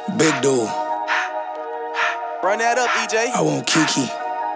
Big dude. Run that up, EJ. I want Kiki.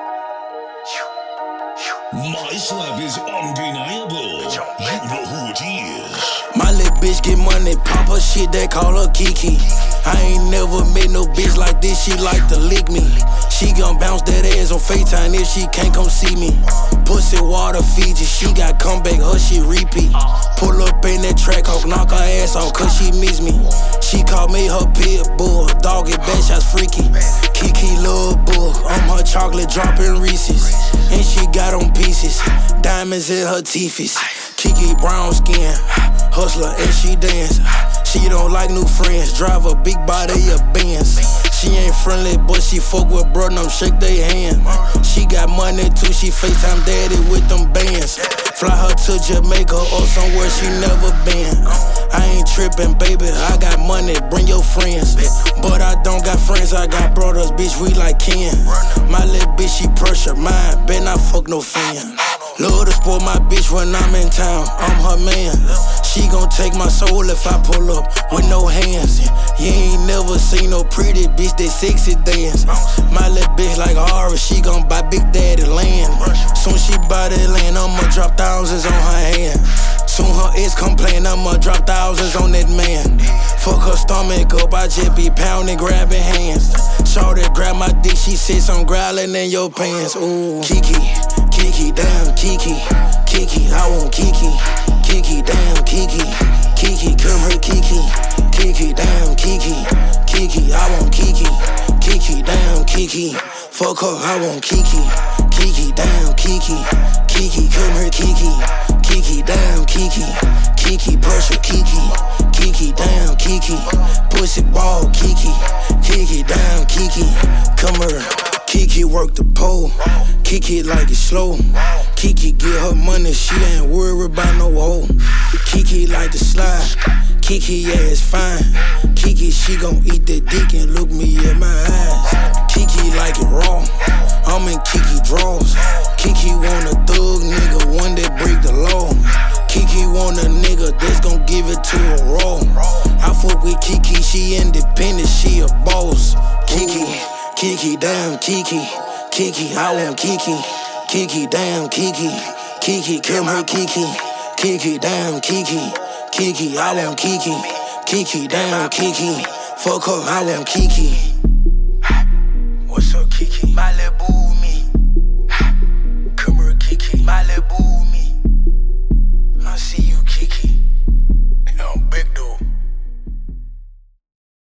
My slap is undeniable. You know who it is. My little bitch get money, pop her shit, they call her Kiki. I ain't never met no bitch like this, she like to lick me. She gon' bounce that ass on FaceTime if she can't come see me. Pussy water Fiji, she got comeback, her shit repeat. Pull up in that track, hawk, knock her ass off cause she miss me. She called me her pit bull, dog it bad shots freaky. Kiki love bull, I'm her chocolate dropping Reese's. And she got on pieces, diamonds in her teethies. Kiki brown skin, hustler and she dance. She don't like new friends, drive a big body of Benz. She ain't friendly, but she fuck with bro, them shake they hand. She got money too, she FaceTime daddy with them bands. Fly her to Jamaica or somewhere she never been. I ain't trippin', baby, I got money, bring your friends. But I don't got friends, I got brothers, bitch, we like kin. My little bitch, she pressure mine, bet not fuck no fan. Love to spoil my bitch when I'm in town, I'm her man. She gon' take my soul if I pull up with no hands. You ain't never seen no pretty bitch that sexy dance. My little bitch like Aura, she gon' buy Big Daddy land. Soon she buy that land, I'ma drop thousands on her hand. Soon her ex complain, I'ma drop thousands on that man. Fuck her stomach up, I just be pounding, grabbing hands. Shorty grab my dick, she says I'm growling in your pants. Ooh, Kiki, Kiki, damn Kiki, Kiki, I want Kiki, Kiki, damn Kiki, Kiki, come here Kiki, Kiki, damn Kiki, Kiki, I want Kiki, Kiki, damn Kiki, fuck her, I want Kiki, Kiki, damn Kiki, Kiki, come here Kiki, Kiki, damn Kiki, Kiki, pressure Kiki, Kiki, damn Kiki, pussy ball Kiki, Kiki, damn Kiki, come here. Kiki work the pole, Kiki like it slow. Kiki get her money, she ain't worried about no hoe. Kiki like to slide, Kiki ass fine. Kiki she gon' eat that dick and look me in my eyes. Kiki like it raw, I'm in Kiki draws. Kiki want a thug nigga, one that break the law. Kiki want a nigga that's gon' give it to her raw. I fuck with Kiki, she independent, she a boss. Kiki, Kiki, damn Kiki, Kiki, I want Kiki, Kiki, damn Kiki, Kiki, come here Kiki, Kiki, damn Kiki, Kiki, I want Kiki, Kiki, damn Kiki, fuck her, I want Kiki.